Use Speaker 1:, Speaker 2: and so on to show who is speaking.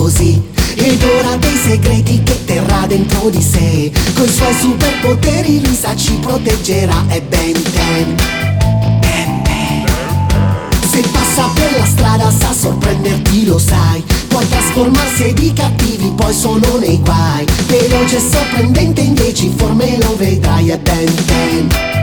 Speaker 1: così. Ed ora dei segreti che terrà dentro di sé. Coi suoi superpoteri lui sa ci proteggerà. È Ben 10. Se passa per la strada sa sorprenderti, lo sai. Può trasformarsi di cattivi, poi sono nei guai. Veloce e sorprendente in 10 forme lo vedrai. È Ben 10.